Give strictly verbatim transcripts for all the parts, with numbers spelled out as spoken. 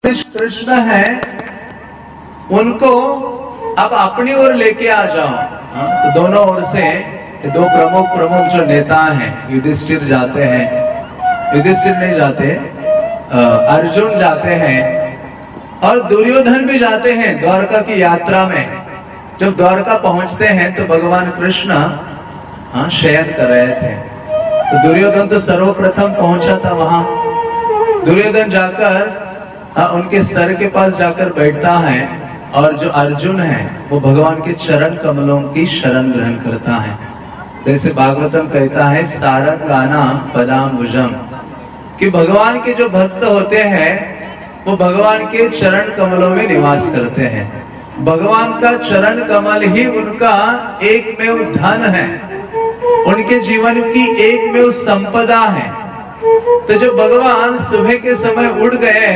कृष्ण है उनको अब अपनी ओर लेके आ जाओ। हाँ, तो दोनों ओर से दो प्रमुख प्रमुख जो नेता हैं, युधिष्ठिर जाते हैं, युधिष्ठिर नहीं जाते, अर्जुन जाते हैं और दुर्योधन भी जाते हैं द्वारका की यात्रा में। जब द्वारका पहुंचते हैं तो भगवान कृष्ण हाँ शयन कर रहे थे। तो दुर्योधन तो सर्वप्रथम पहुंचा था वहां। दुर्योधन जाकर हाँ, उनके सर के पास जाकर बैठता है और जो अर्जुन है वो भगवान के चरण कमलों की शरण ग्रहण करता है। जैसे भागवतम कहता है सारंगानाम पदाम्बुजम, कि भगवान के जो भक्त होते हैं वो भगवान के चरण कमलों में निवास करते हैं। भगवान का चरण कमल ही उनका एकमेव धन है, उनके जीवन की एकमेव संपदा है। तो जब भगवान सुबह के समय उठ गए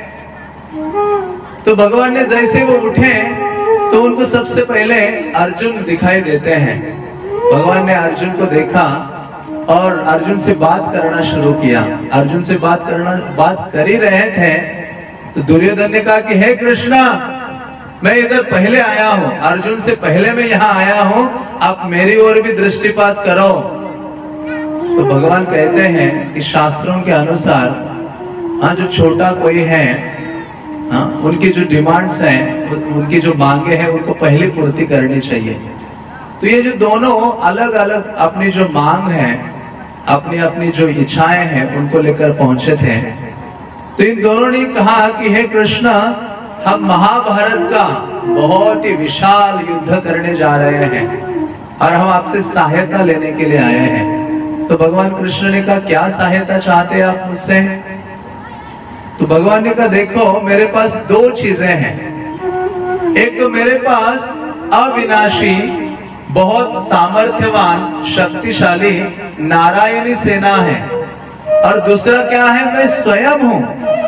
तो भगवान ने जैसे वो उठे तो उनको सबसे पहले अर्जुन दिखाई देते हैं। भगवान ने अर्जुन को देखा और अर्जुन से बात करना शुरू किया। अर्जुन से बात करना बात कर ही रहे थे तो दुर्योधन ने कहा कि हे कृष्णा, मैं इधर पहले आया हूं, अर्जुन से पहले मैं यहाँ आया हूं, आप मेरी ओर भी दृष्टिपात करो। तो भगवान कहते हैं कि शास्त्रों के अनुसार हाँ जो छोटा कोई है हाँ उनकी जो डिमांड्स हैं, उनकी जो मांगे हैं उनको पहले पूर्ति करनी चाहिए। तो ये जो दोनों अलग अलग अपनी जो मांग है, अपनी अपनी जो इच्छाएं हैं उनको लेकर पहुंचे थे। तो इन दोनों ने कहा कि हे कृष्ण, हम महाभारत का बहुत ही विशाल युद्ध करने जा रहे हैं और हम आपसे सहायता लेने के लिए आए हैं। तो भगवान कृष्ण ने कहा क्या सहायता चाहते हैं आप मुझसे? तो भगवान ने कहा देखो मेरे पास दो चीजें हैं। एक तो मेरे पास अविनाशी बहुत सामर्थ्यवान शक्तिशाली नारायणी सेना है और दूसरा क्या है, मैं स्वयं हूं,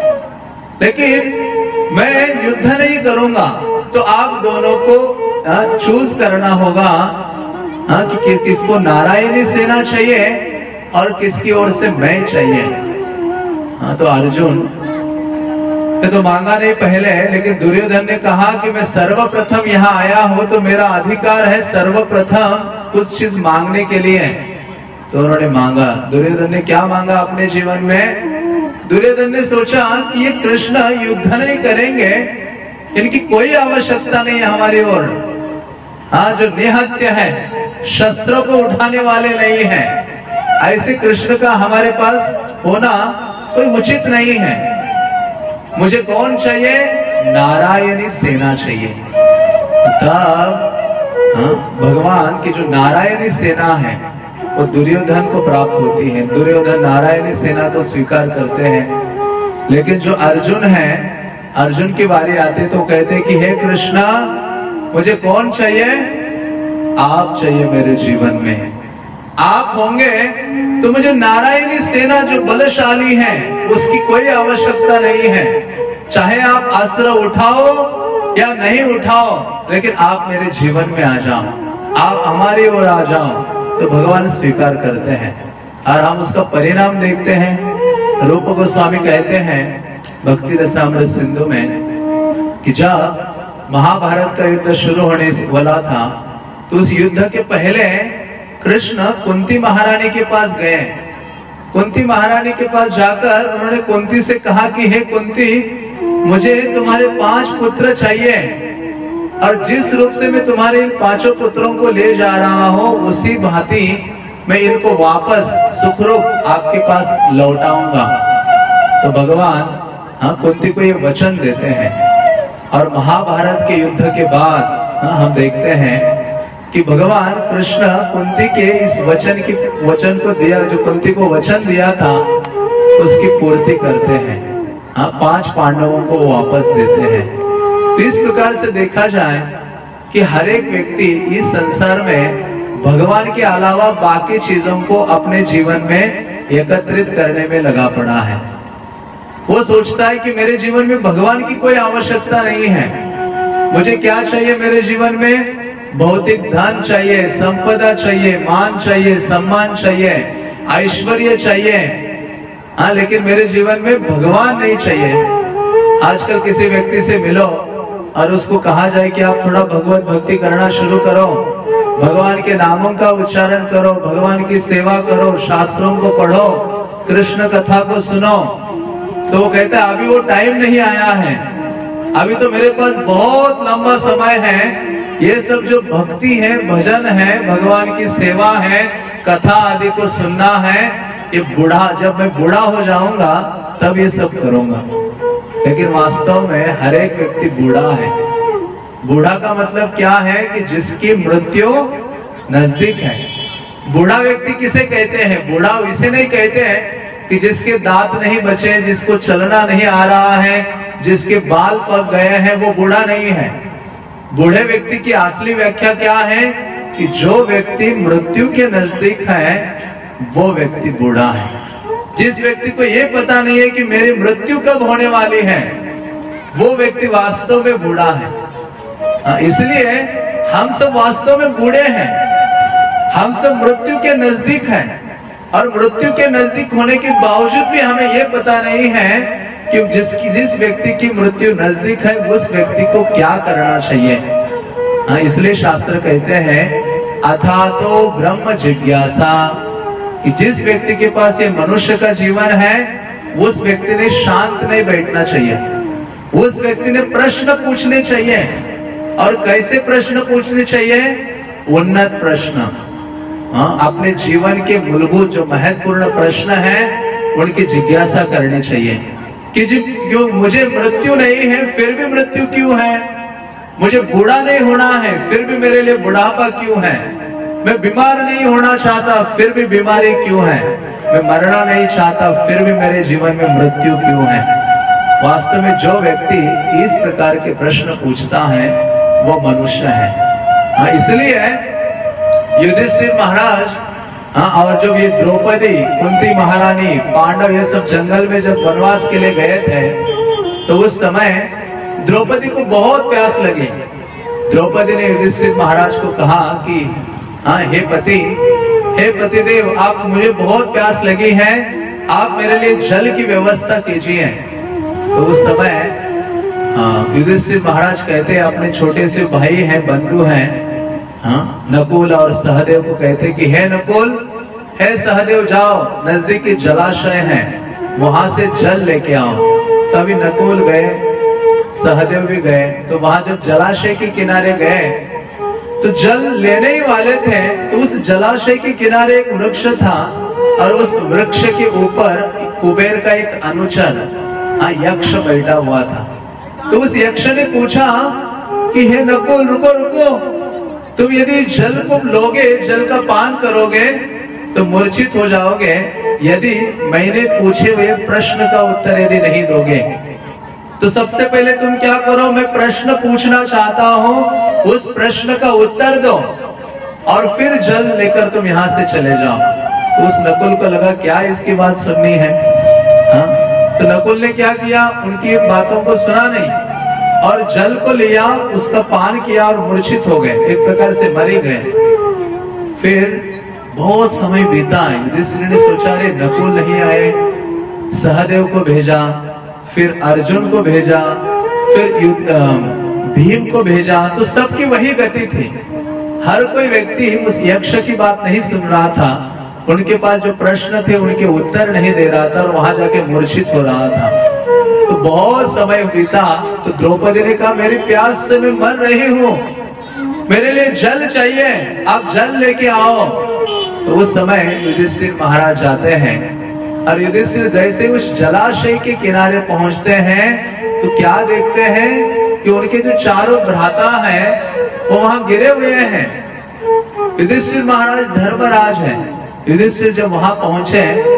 लेकिन मैं युद्ध नहीं करूंगा। तो आप दोनों को चूज करना होगा हाँ कि, कि किसको नारायणी सेना चाहिए और किसकी ओर से मैं चाहिए। हाँ तो अर्जुन ने तो मांगा नहीं पहले, लेकिन दुर्योधन ने कहा कि मैं सर्वप्रथम यहाँ आया हूं तो मेरा अधिकार है सर्वप्रथम कुछ चीज मांगने के लिए। तो उन्होंने मांगा। दुर्योधन ने क्या मांगा अपने जीवन में? दुर्योधन ने सोचा कि ये कृष्ण युद्ध नहीं करेंगे, इनकी कोई आवश्यकता नहीं है हमारी ओर। हाँ जो निहत्य है, शस्त्रों को उठाने वाले नहीं है, ऐसे कृष्ण का हमारे पास होना कोई उचित नहीं है। मुझे कौन चाहिए? नारायणी सेना चाहिए। तब हाँ, भगवान की जो नारायणी सेना है वो दुर्योधन को प्राप्त होती है। दुर्योधन नारायणी सेना को स्वीकार करते हैं। लेकिन जो अर्जुन है, अर्जुन की बारी आती तो कहते कि हे कृष्णा, मुझे कौन चाहिए? आप चाहिए मेरे जीवन में। आप होंगे तो मुझे नारायणी सेना जो बलशाली है उसकी कोई आवश्यकता नहीं है। चाहे आप अस्त्र उठाओ या नहीं उठाओ, लेकिन आप मेरे जीवन में आ जाओ, आप हमारी ओर आ जाओ। तो भगवान स्वीकार करते हैं और हम उसका परिणाम देखते हैं। रूप गोस्वामी कहते हैं भक्ति रसामृत सिंधु में कि जब महाभारत का युद्ध शुरू होने वाला था तो उस युद्ध के पहले कृष्ण कुंती महारानी के पास गए। कुंती महारानी के पास जाकर उन्होंने कुंती से कहा कि हे कुंती, मुझे तुम्हारे पांच पुत्र चाहिए और जिस रूप से मैं तुम्हारे इन पांचों पुत्रों को ले जा रहा हूं उसी भांति मैं इनको वापस सुखरूप आपके पास लौटाऊंगा। तो भगवान हाँ कुंती को ये वचन देते हैं और महाभारत के युद्ध के बाद हाँ, हम देखते हैं कि भगवान कृष्ण कुंती के इस वचन की वचन को दिया, जो कुंती को वचन दिया था उसकी पूर्ति करते हैं। हाँ पांच पांडवों को वापस देते हैं। तो इस प्रकार से देखा जाए कि हर एक व्यक्ति इस संसार में भगवान के अलावा बाकी चीजों को अपने जीवन में एकत्रित करने में लगा पड़ा है। वो सोचता है कि मेरे जीवन में भगवान की कोई आवश्यकता नहीं है। मुझे क्या चाहिए मेरे जीवन में? भौतिक धन चाहिए, संपदा चाहिए, मान चाहिए, सम्मान चाहिए, ऐश्वर्य चाहिए। हाँ लेकिन मेरे जीवन में भगवान नहीं चाहिए। आजकल किसी व्यक्ति से मिलो और उसको कहा जाए कि आप थोड़ा भगवत भक्ति करना शुरू करो, भगवान के नामों का उच्चारण करो, भगवान की सेवा करो, शास्त्रों को पढ़ो, कृष्ण कथा को सुनो, तो वो कहता है अभी वो टाइम नहीं आया है, अभी तो मेरे पास बहुत लंबा समय है। ये सब जो भक्ति है, भजन है, भगवान की सेवा है, कथा आदि को सुनना है, ये बूढ़ा, जब मैं बूढ़ा हो जाऊंगा तब ये सब करूंगा। लेकिन वास्तव में हर एक व्यक्ति बूढ़ा है। बूढ़ा का मतलब क्या है कि जिसकी मृत्यु नजदीक है। बूढ़ा व्यक्ति किसे कहते हैं? बूढ़ा इसे नहीं कहते हैं कि जिसके दांत नहीं बचे, जिसको चलना नहीं आ रहा है, जिसके बाल पक गए हैं, वो बूढ़ा नहीं है। बूढ़े व्यक्ति की असली व्याख्या क्या है कि जो व्यक्ति मृत्यु के नजदीक है वो व्यक्ति बूढ़ा है। जिस व्यक्ति को ये पता नहीं है कि मेरी मृत्यु कब होने वाली है, वो व्यक्ति वास्तव में बूढ़ा है। इसलिए हम सब वास्तव में बूढ़े हैं, हम सब मृत्यु के नजदीक हैं, और मृत्यु के नजदीक होने के बावजूद भी हमें ये पता नहीं है कि जिसकी जिस व्यक्ति की मृत्यु नजदीक है उस व्यक्ति को क्या करना चाहिए। हाँ, इसलिए शास्त्र कहते हैं अथा तो ब्रह्म जिज्ञासा, कि जिस व्यक्ति के पास ये मनुष्य का जीवन है उस व्यक्ति ने शांत नहीं बैठना चाहिए, उस व्यक्ति ने प्रश्न पूछने चाहिए। और कैसे प्रश्न पूछने चाहिए? उन्नत प्रश्न। हाँ, अपने जीवन के मूलभूत जो महत्वपूर्ण प्रश्न है उनकी जिज्ञासा करनी चाहिए कि जी क्यों मुझे मृत्यु नहीं है फिर भी मृत्यु क्यों है, मुझे बूढ़ा नहीं होना है फिर भी मेरे लिए बुढ़ापा क्यों है, मैं बीमार नहीं होना चाहता फिर भी बीमारी क्यों है, मैं मरना नहीं चाहता फिर भी मेरे जीवन में मृत्यु क्यों है। वास्तव में जो व्यक्ति इस प्रकार के प्रश्न पूछता है वो मनुष्य है। हाँ, इसलिए युधिष्ठिर महाराज, हाँ, और जब ये द्रौपदी, कुंती महारानी, पांडव ये सब जंगल में जब वनवास के लिए गए थे तो उस समय द्रौपदी को बहुत प्यास लगी। द्रौपदी ने युधिष्ठिर महाराज को कहा कि हाँ, हे पति, हे पतिदेव, आप मुझे बहुत प्यास लगी है, आप मेरे लिए जल की व्यवस्था कीजिए। तो उस समय हाँ, युधिष्ठिर महाराज कहते अपने छोटे से भाई हैं, बंधु हैं, हाँ, नकुल और सहदेव को कहते कि हे नकुल, हे सहदेव, जाओ नजदीकी जलाशय है वहां से जल लेके आओ। तभी नकुल गए, सहदेव भी गए। तो वहां जब जलाशय के किनारे गए तो जल लेने ही वाले थे तो उस जलाशय के किनारे एक वृक्ष था और उस वृक्ष के ऊपर कुबेर का एक अनुचर, हाँ, यक्ष बैठा हुआ था। तो उस यक्ष ने पूछा कि हे नकुल, रुको रुको, तुम यदि जल को लोगे, जल का पान करोगे तो मूर्छित हो जाओगे यदि मैंने पूछे हुए प्रश्न का उत्तर यदि नहीं दोगे। तो सबसे पहले तुम क्या करो, मैं प्रश्न पूछना चाहता हूं, उस प्रश्न का उत्तर दो और फिर जल लेकर तुम यहां से चले जाओ। तो उस नकुल को लगा क्या इसकी बात सुननी है। हाँ? तो नकुल ने क्या किया, उनकी बातों को सुना नहीं और जल को लिया, उसका पान किया और मूर्छित हो गए, एक प्रकार से मर ही गए। फिर बहुत समय बीता, युधिष्ठिर ने सोचा रे नकुल नहीं आए, सहदेव को भेजा, फिर अर्जुन को भेजा, फिर भीम को भेजा, तो सबकी वही गति थी। हर कोई व्यक्ति उस यक्ष की बात नहीं सुन रहा था, उनके पास जो प्रश्न थे उनके उत्तर नहीं दे रहा था और वहां जाके मूर्छित हो रहा था। तो बहुत समय बीता तो द्रौपदी ने कहा मेरी प्यास से मैं मर रही हूँ, मेरे लिए जल चाहिए, आप जल लेके आओ। तो उस समय युधिष्ठिर महाराज जाते हैं और युधिष्ठिर जैसे उस जलाशय के किनारे पहुंचते हैं तो क्या देखते हैं कि उनके जो चारों भ्राता हैं वो वहां गिरे हुए हैं। युधिष्ठिर महाराज धर्मराज हैं। युधिष्ठिर जब वहां पहुंचे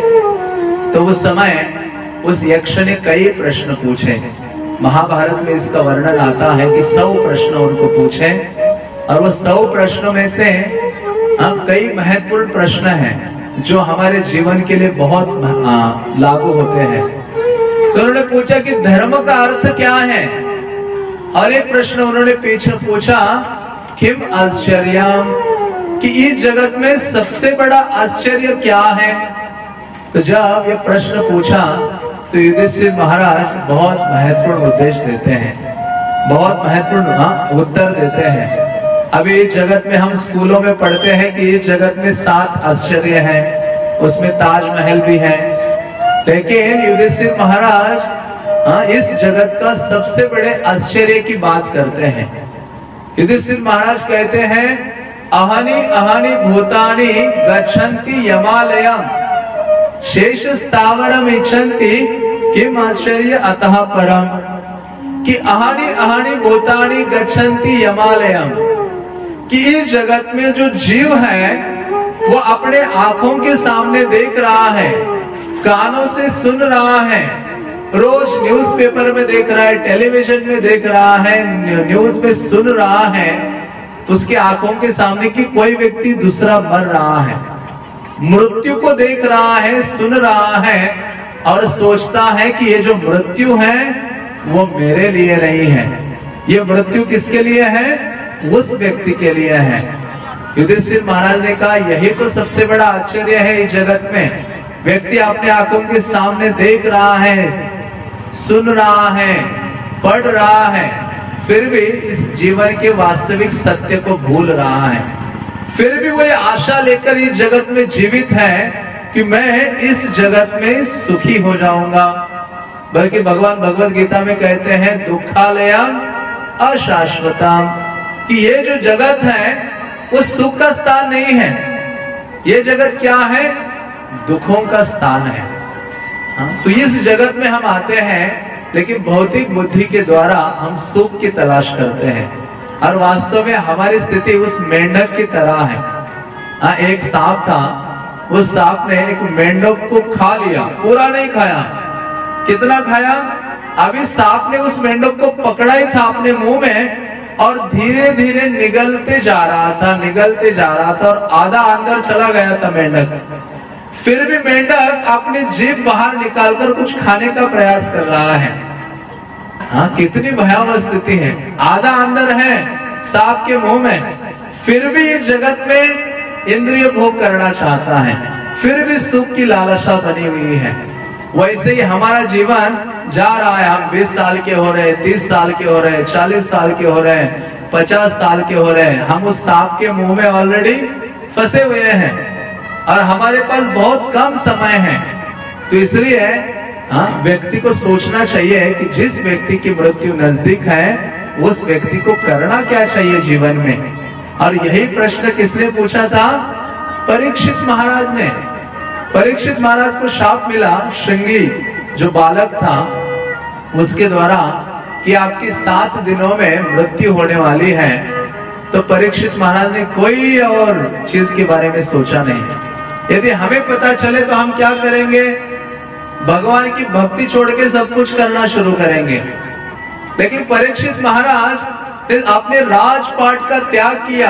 तो उस समय उस यक्ष ने कई प्रश्न पूछे। महाभारत में इसका वर्णन आता है कि सौ प्रश्न उनको पूछे और वो सौ प्रश्नों में से हम कई महत्वपूर्ण प्रश्न हैं जो हमारे जीवन के लिए बहुत लागू होते हैं। तो उन्होंने पूछा कि धर्म का अर्थ क्या है, और एक प्रश्न उन्होंने पीछे पूछा किम आश्चर्यम, कि इस जगत में सबसे बड़ा आश्चर्य क्या है। तो जब ये प्रश्न पूछा तो तो युधिष्ठिर महाराज बहुत महत्वपूर्ण उपदेश देते हैं, बहुत महत्वपूर्ण उत्तर देते हैं। अभी इस जगत में हम स्कूलों में पढ़ते हैं कि इस जगत में सात आश्चर्य हैं, उसमें ताजमहल भी है, लेकिन युधिष्ठिर महाराज हाँ इस जगत का सबसे बड़े आश्चर्य की बात करते हैं। युधिष्ठिर महाराज कहते हैं अहानि अहानि भूतानि गच्छन्ति यमालयम शेष स्थावरम इच्छन्ति किम आश्चर्य अतः परम, कि अहानि अहानि भूतानि गच्छन्ति यमालयम, कि इस जगत में जो जीव है वो अपने आंखों के सामने देख रहा है, कानों से सुन रहा है, रोज न्यूज़पेपर में देख रहा है, टेलीविजन में देख रहा है, न्यूज में सुन रहा है, उसके आंखों के सामने कि कोई व्यक्ति दूसरा मर रहा है, मृत्यु को देख रहा है, सुन रहा है और सोचता है कि ये जो मृत्यु है वो मेरे लिए नहीं है, ये मृत्यु किसके लिए है? उस व्यक्ति के लिए है। युधिष्ठिर महाराज ने कहा यही तो सबसे बड़ा आश्चर्य है इस जगत में, व्यक्ति अपने आंखों के सामने देख रहा है, सुन रहा है, पढ़ रहा है, फिर भी इस जीवन के वास्तविक सत्य को भूल रहा है, फिर भी वो ये आशा लेकर इस जगत में जीवित है कि मैं इस जगत में सुखी हो जाऊंगा। बल्कि भगवान भगवत गीता में कहते हैं दुखालयम अशाश्वतम, कि ये जो जगत है वो सुख का स्थान नहीं है, ये जगत क्या है? दुखों का स्थान है। हाँ? तो इस जगत में हम आते हैं लेकिन भौतिक बुद्धि के द्वारा हम सुख की तलाश करते हैं, और वास्तव में हमारी स्थिति उस मेंढक की तरह है। हाँ, एक सांप था, वो सांप ने एक मेंढक को खा लिया, पूरा नहीं खाया, कितना खाया? अभी सांप ने उस मेंढक को पकड़ा ही था अपने मुंह में और धीरे धीरे निगलते जा रहा था, निगलते जा रहा था और आधा अंदर चला गया था मेंढक। फिर भी मेंढक अपनी जीभ बाहर निकालकर कुछ खाने का प्रयास कर रहा है। हाँ, कितनी भयावह स्थिति है, आधा अंदर है सांप के मुंह में, फिर भी इस जगत में इंद्रिय भोग करना चाहता है, फिर भी सुख की लालसा बनी हुई है। वैसे ही हमारा जीवन जा रहा है, हम बीस साल के हो रहे, तीस साल के हो रहे, चालीस साल के हो रहे, पचास साल के हो रहे, हम उस सांप के मुंह में ऑलरेडी फंसे हुए हैं और हमारे पास बहुत कम समय है। तो इसलिए हाँ, व्यक्ति को सोचना चाहिए कि जिस व्यक्ति की मृत्यु नजदीक है उस व्यक्ति को करना क्या चाहिए जीवन में। और यही प्रश्न किसने पूछा था? परीक्षित महाराज ने। परीक्षित महाराज को शाप मिला, श्रृंगी जो बालक था उसके द्वारा, कि आपकी सात दिनों में मृत्यु होने वाली है। तो परीक्षित महाराज ने कोई और चीज के बारे में सोचा नहीं। यदि हमें पता चले तो हम क्या करेंगे? भगवान की भक्ति छोड़ के सब कुछ करना शुरू करेंगे। लेकिन परीक्षित महाराज ने अपने राजपाट का त्याग किया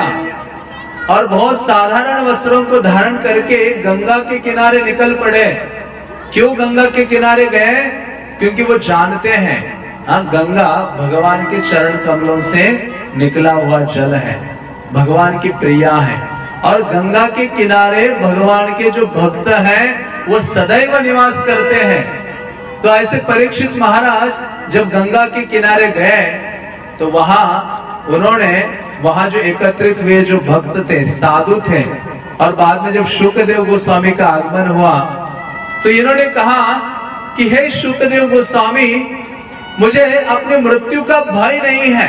और बहुत साधारण वस्त्रों को धारण करके गंगा के किनारे निकल पड़े। क्यों गंगा के किनारे गए? क्योंकि वो जानते हैं हाँ, गंगा भगवान के चरण कमलों से निकला हुआ जल है, भगवान की प्रिया है, और गंगा के किनारे भगवान के जो भक्त हैं वो सदैव निवास करते हैं। तो ऐसे परीक्षित महाराज जब गंगा के किनारे गए तो वहां उन्होंने वहां जो एकत्रित हुए जो भक्त थे, साधु थे, और बाद में जब शुकदेव गोस्वामी का आगमन हुआ तो इन्होंने कहा कि हे शुकदेव गोस्वामी, मुझे अपनी मृत्यु का भय नहीं है,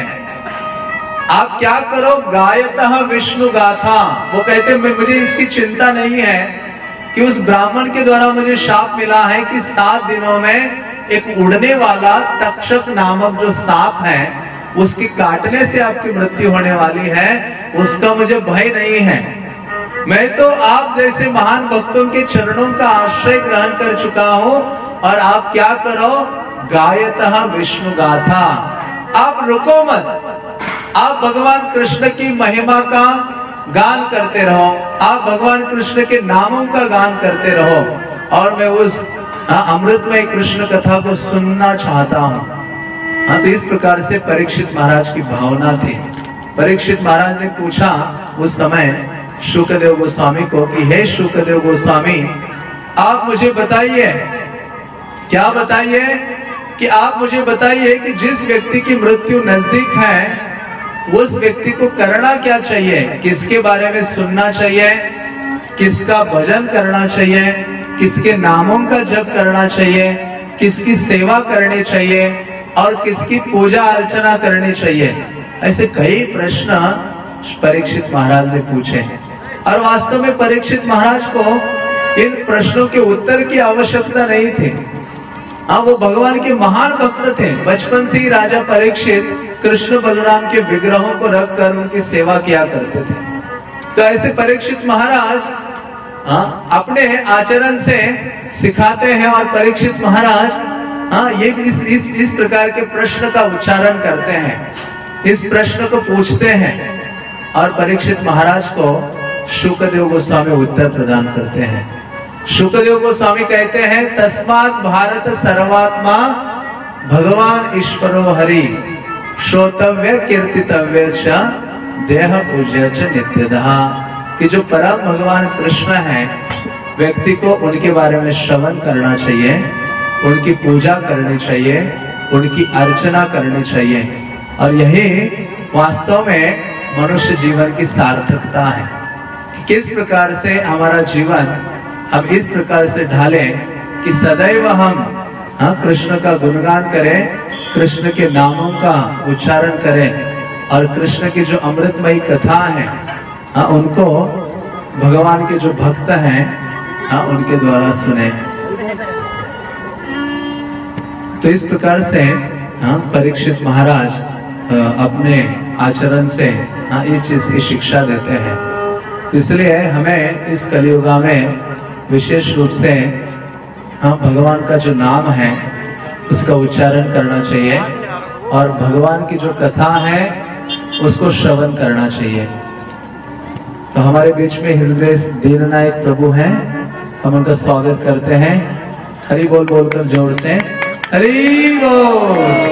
आप क्या करो, गायतः विष्णु गाथा। वो कहते मुझे इसकी चिंता नहीं है कि उस ब्राह्मण के द्वारा मुझे शाप मिला है कि सात दिनों में एक उड़ने वाला तक्षक नामक जो सांप है उसके काटने से आपकी मृत्यु होने वाली है, उसका मुझे भय नहीं है। मैं तो आप जैसे महान भक्तों के चरणों का आश्रय ग्रहण कर चुका हूं, और आप क्या करो, गायतः विष्णु गाथा, आप रुको मत, आप भगवान कृष्ण की महिमा का गान करते रहो, आप भगवान कृष्ण के नामों का गान करते रहो, और मैं उस अमृतमय कृष्ण कथा को सुनना चाहता हूं। हाँ, तो इस प्रकार से परीक्षित महाराज की भावना थी। परीक्षित महाराज ने पूछा उस समय शुकदेव गोस्वामी को कि हे शुकदेव गोस्वामी, आप मुझे बताइए क्या बताइए कि आप मुझे बताइए कि जिस व्यक्ति की मृत्यु नजदीक है उस व्यक्ति को करना क्या चाहिए, किसके बारे में सुनना चाहिए, किसका भजन करना चाहिए, किसके नामों का जप करना चाहिए, किसकी सेवा करनी चाहिए और किसकी पूजा अर्चना करनी चाहिए। ऐसे कई प्रश्न परीक्षित महाराज ने पूछे और वास्तव में परीक्षित महाराज को इन प्रश्नों के उत्तर की आवश्यकता नहीं थी। हाँ, वो भगवान के महान भक्त थे। बचपन से ही राजा परीक्षित कृष्ण बलराम के विग्रहों को रखकर उनकी सेवा किया करते थे। तो ऐसे परीक्षित महाराज हाँ, अपने आचरण से सिखाते हैं और परीक्षित महाराज हाँ, ये इस, इस इस प्रकार के प्रश्न का उच्चारण करते हैं, इस प्रश्न को पूछते हैं और परीक्षित महाराज को शुकदेव गोस्वामी उत्तर प्रदान करते हैं। शुकदेव गोस्वामी कहते हैं, तस्मात् भारत सर्वात्मा भगवान ईश्वरो हरि श्रोतव्य कीर्तितव्य च देह पूज्य च नित्यतः। कि जो परम भगवान कृष्ण हैं, व्यक्ति को उनके बारे में श्रवण करना चाहिए, उनकी पूजा करनी चाहिए, उनकी अर्चना करनी चाहिए और यही वास्तव में मनुष्य जीवन की सार्थकता है। किस प्रकार से हमारा जीवन हम इस प्रकार से ढालें कि सदैव हम हाँ कृष्ण का गुणगान करें, कृष्ण के नामों का उच्चारण करें और कृष्ण की जो अमृतमयी कथा है हाँ उनको भगवान के जो भक्त हैं हाँ उनके द्वारा सुने। तो इस प्रकार से हाँ परीक्षित महाराज अपने आचरण से हाँ ये चीज की शिक्षा देते हैं। तो इसलिए हमें इस कलियुगा में विशेष रूप से हाँ भगवान का जो नाम है उसका उच्चारण करना चाहिए और भगवान की जो कथा है उसको श्रवण करना चाहिए। तो हमारे बीच में हिज ग्रेस दीननायक प्रभु हैं, हम उनका स्वागत करते हैं। हरि बोल बोलकर जोर से हरि बोल।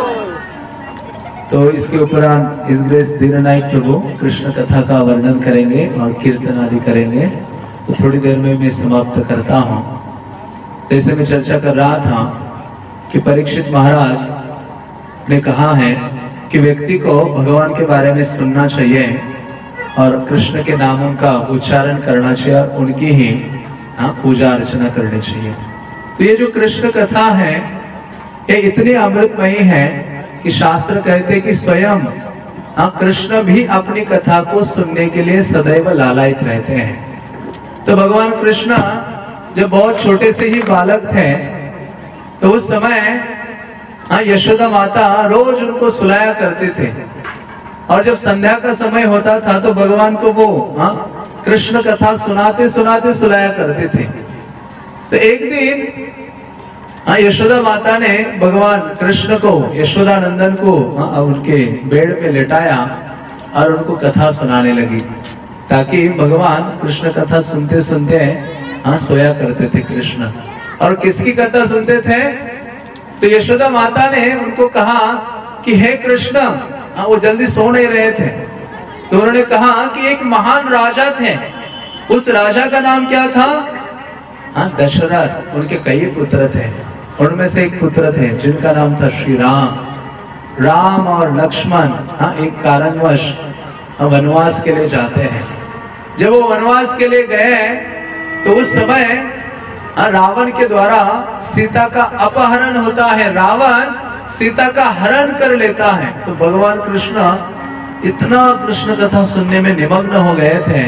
तो इसके उपरांत हिज ग्रेस दीननायक प्रभु कृष्ण कथा का वर्णन करेंगे और कीर्तन आदि करेंगे। तो थोड़ी देर में मैं समाप्त करता हूँ। जैसे मैं चर्चा कर रहा था कि परीक्षित महाराज ने कहा है कि व्यक्ति को भगवान के बारे में सुनना चाहिए और कृष्ण के नामों का उच्चारण करना चाहिए और उनकी ही हाँ पूजा अर्चना करनी चाहिए। तो ये जो कृष्ण कथा है ये इतनी अमृतमयी है कि शास्त्र कहते हैं कि स्वयं हाँ कृष्ण भी अपनी कथा को सुनने के लिए सदैव लालायित रहते हैं। तो भगवान कृष्ण जब बहुत छोटे से ही बालक थे तो उस समय हाँ यशोदा माता रोज उनको सुलाया करते थे और जब संध्या का समय होता था तो भगवान को वो हाँ कृष्ण कथा सुनाते सुनाते सुलाया करते थे। तो एक दिन हाँ यशोदा माता ने भगवान कृष्ण को यशोदा नंदन को हाँ उनके बेड पे लेटाया और उनको कथा सुनाने लगी ताकि भगवान कृष्ण कथा सुनते सुनते हाँ सोया करते थे कृष्ण। और किसकी कथा सुनते थे? तो यशोदा माता ने उनको कहा कि हे कृष्ण, हाँ वो जल्दी सो नहीं रहे थे तो उन्होंने कहा कि एक महान राजा थे, उस राजा का नाम क्या था? हाँ दशरथ। उनके कई पुत्र थे, उनमें से एक पुत्र थे जिनका नाम था श्री राम। राम और लक्ष्मण हाँ एक कारणवश वनवास के लिए जाते हैं। जब वो वनवास के लिए गए तो उस समय रावण के द्वारा सीता का अपहरण होता है, रावण सीता का हरण कर लेता है। तो भगवान कृष्ण इतना कृष्ण कथा सुनने में निमग्न हो गए थे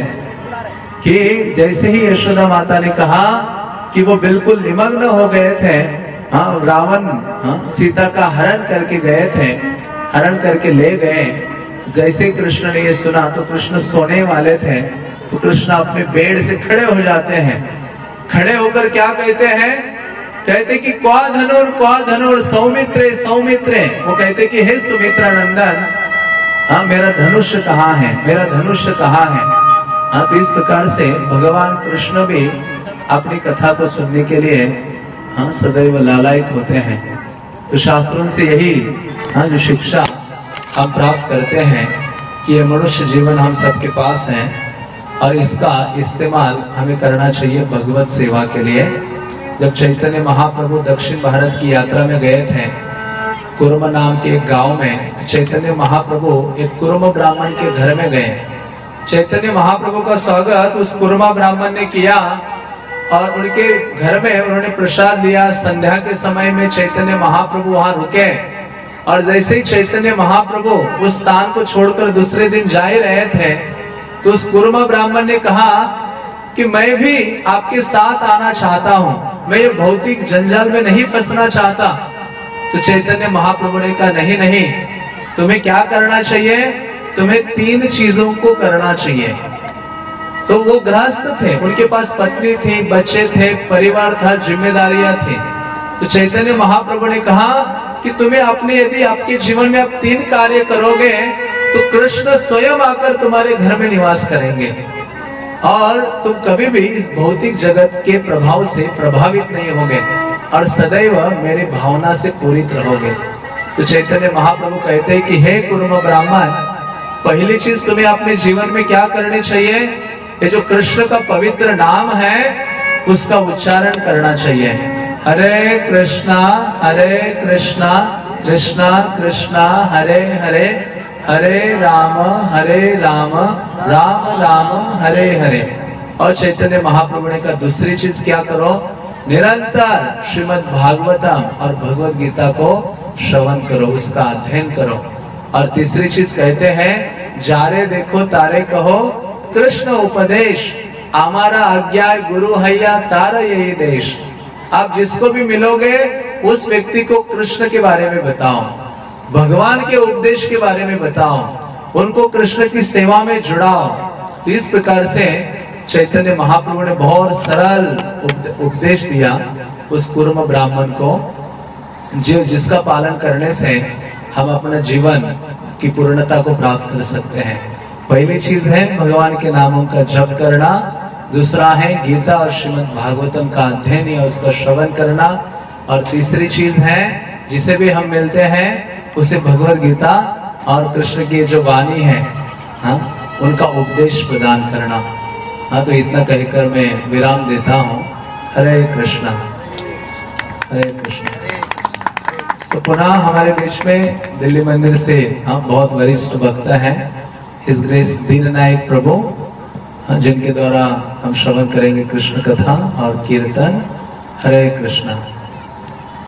कि जैसे ही यशोदा माता ने कहा कि वो बिल्कुल निमग्न हो गए थे, हाँ रावण हाँ, सीता का हरण करके गए थे, हरण करके ले गए। जैसे ही कृष्ण ने ये सुना तो कृष्ण सोने वाले थे तो कृष्ण अपने बेड से खड़े हो जाते हैं। खड़े होकर क्या कहते हैं? कहते कि क्वा धनुर क्वा धनुर सौमित्रे सौमित्रे। वो कहते कि हे सुमित्रा नंदन, हाँ मेरा धनुष्य कहाँ है, मेरा धनुष्य कहाँ है। हाँ तो इस प्रकार से भगवान कृष्ण भी अपनी कथा को सुनने के लिए हाँ सदैव लालायित होते हैं। तो शास्त्रों से यही हाँ जो शिक्षा हम प्राप्त करते हैं कि ये मनुष्य जीवन हम सबके पास है और इसका इस्तेमाल हमें करना चाहिए भगवत सेवा के लिए जब चैतन्य महाप्रभु दक्षिण भारत की यात्रा में गए थे कुर्म नाम के एक गांव में, चैतन्य महाप्रभु एक कुर्म ब्राह्मण के घर में गए। चैतन्य महाप्रभु का स्वागत उस कुर्मा ब्राह्मण ने किया और उनके घर में उन्होंने प्रसाद लिया। संध्या के समय में चैतन्य महाप्रभु वहां रुके और जैसे ही चैतन्य महाप्रभु उस स्थान को छोड़कर दूसरे दिन जा ही रहे थे तो उस कुर्मा ब्राह्मण ने कहा कि मैं भी आपके साथ आना चाहता हूं, मैं ये भौतिक जंजाल में नहीं फंसना चाहता। तो चैतन्य महाप्रभु ने कहा नहीं नहीं, तुम्हें क्या करना चाहिए, तुम्हें तीन चीजों को करना चाहिए। तो वो गृहस्थ थे, उनके पास पत्नी थी, बच्चे थे, परिवार था, जिम्मेदारियां थी। तो चैतन्य महाप्रभु ने कहा कि तुम्हें अपने यदि आपके जीवन में आप तीन कार्य करोगे तो कृष्ण स्वयं आकर तुम्हारे घर में निवास करेंगे और तुम कभी भी इस भौतिक जगत के प्रभाव से प्रभावित नहीं होगे और सदैव मेरी भावना से पूरित रहोगे। तो चैतन्य महाप्रभु कहते हैं कि हे कुर्म ब्राह्मण, पहली चीज तुम्हें अपने जीवन में क्या करनी चाहिए, ये जो कृष्ण का पवित्र नाम है उसका उच्चारण करना चाहिए। हरे कृष्णा हरे कृष्णा कृष्णा कृष्णा हरे हरे, हरे राम हरे राम राम राम हरे हरे। और चैतन्य महाप्रभु ने कहा दूसरी चीज क्या करो, निरंतर श्रीमद् भागवतम और भगवत गीता को श्रवण करो, उसका अध्ययन करो। और तीसरी चीज कहते हैं जारे देखो तारे कहो कृष्ण उपदेश, हमारा आज्ञा गुरु हैया तारा यही देश। आप जिसको भी मिलोगे उस व्यक्ति को कृष्ण के बारे में बताओ, भगवान के उपदेश के बारे में बताओ, उनको कृष्ण की सेवा में जुड़ाओ। तो इस प्रकार से चैतन्य महाप्रभु ने बहुत सरल उपदेश दिया उस कुर्म ब्राह्मण को, जो जिसका पालन करने से हम अपने जीवन की पूर्णता को प्राप्त कर सकते हैं। पहली चीज है भगवान के नामों का जप करना, दूसरा है गीता और श्रीमद् भागवतम का अध्ययन या उसका श्रवण करना, और तीसरी चीज है जिसे भी हम मिलते हैं उसे भगवत गीता और कृष्ण की जो वाणी है हाँ, उनका उपदेश प्रदान करना। हाँ, तो इतना कहकर मैं विराम देता हूँ। हरे कृष्णा हरे कृष्णा। तो पुनः हमारे बीच में दिल्ली मंदिर से हम बहुत वरिष्ठ वक्ता हैं इस ग्रेस दीननायक प्रभु, जिनके द्वारा हम श्रवण करेंगे कृष्ण कथा और कीर्तन। हरे कृष्णा।